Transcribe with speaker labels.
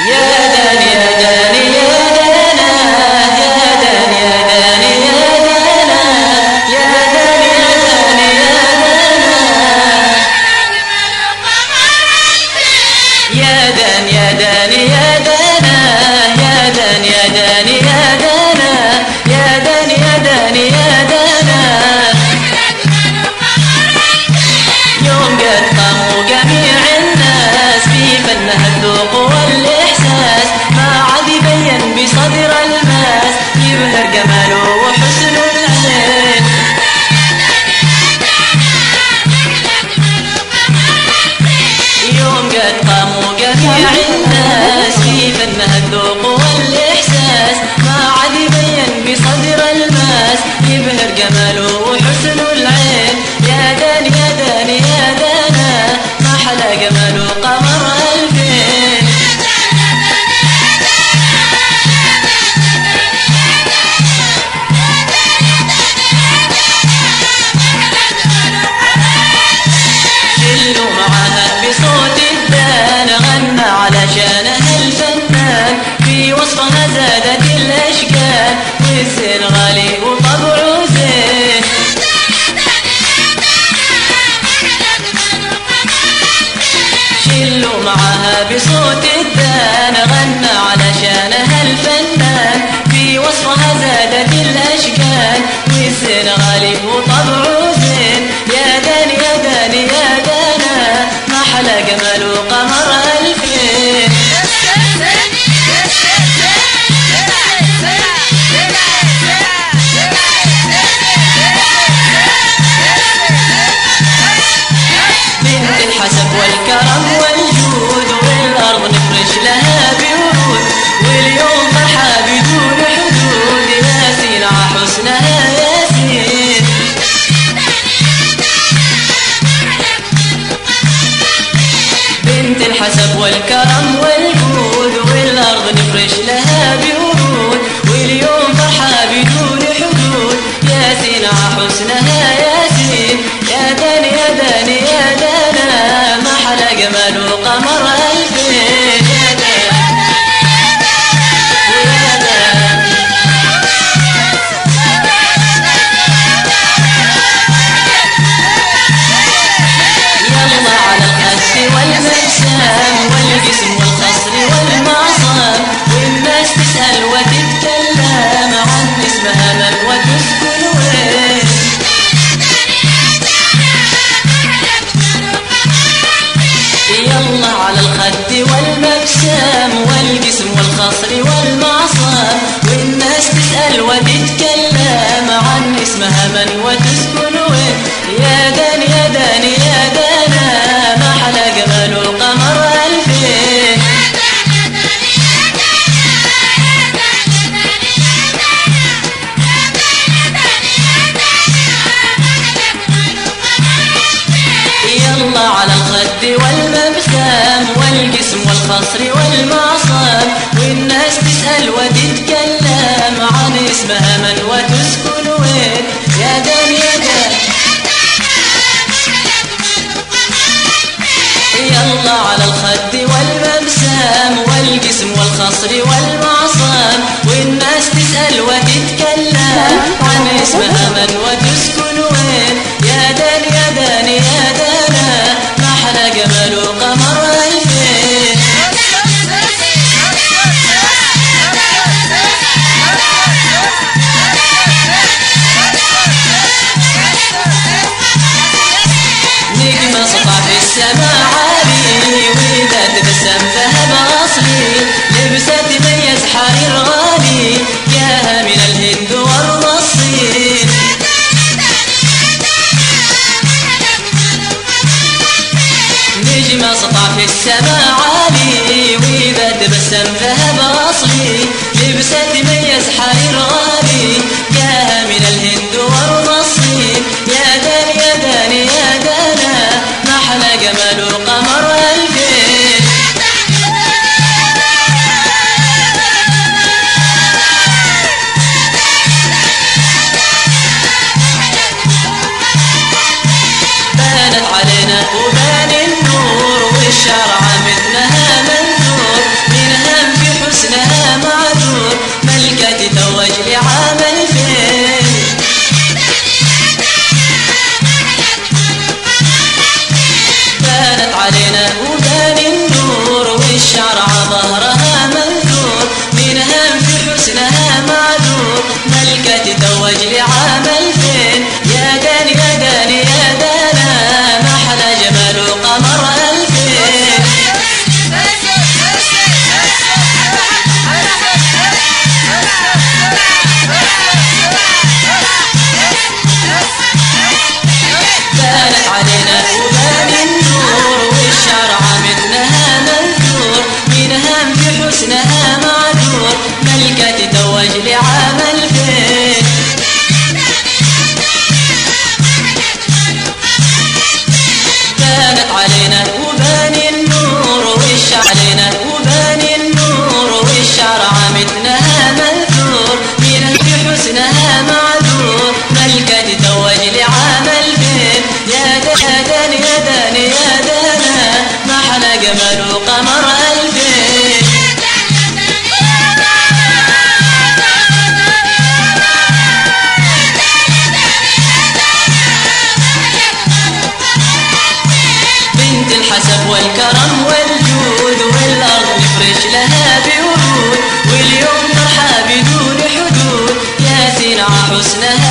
Speaker 1: بصوت الدان غنى علشانها الفنان، في وصفها زادت الأشكال والزين غالي وطبعه زين. يا دان يا دان يا دانا ما حلا جمال وقمر ألفين. بنت الحسب والكرم والجود والأرض نفرش لها بورود، واليوم فرحة بدون حدود. ياسين ع حسنها ياسين. بنت الحسب والكرم والجود والأرض نفرش لها بورود، واليوم فرحة بدون حدود. ياسين ع حسنها ياسين. يا دان يا دان يا دانا ما حلا جمال وقمر ألفين. يا دان يا دان يلا على الخس والمجسام والجسم والخصر والمعصام، والناس تسأل وتتكلم عن اسمها من وتسكن وين. يلا على الخد والمجسام والجسم والخصر والمعصام، والناس تسأل وتتكلم عن اسمها من وتسكن وين. يا دان يا دان يا دانا ما حلا جمال وقمر ألفين. يلا على الخد والمبسام والجسم والخصر والمعصام، والناس تسأل وتتكلم عن اسمها من وتسكن وين. يا دان يا دان يلا على الخد والمبسام والجسم والخصر والمعصام، والناس تسأل وتتكلم عن اسمها من وتسكن وين. يا دان يا دان يا دانا ما حلا جمال وقمر ألفين. نجمة سطع في السماء عالي، وإذا تبسم ذهب أصلي، لبسة تميز حرير غالي، جاها من الهند والصين. نجمة سطع في السماء عالي، وإذا تبسم ذهب أصلي، لبسة تميز حرير غالي، جاها من الهند والصين. يا دان يا دان يا دانا ما حلا جمال وقمر ألفين. بانت علينا وبان النور، والشارع مثلها منثور، منها تتوج لعام 2000. بانت علينا وباني النور وش علينا وباني النور والشعر عمتنها منثور من في حسنها معذور ملكة تتوج لعام 2000. يا دان يا دان يا دانا ما حلا جمال وقمر 2000. بنت الحسب والكرم والجود والأرض نفرش لها بورود واليوم فرحة بدون حدود يا سنع حسنها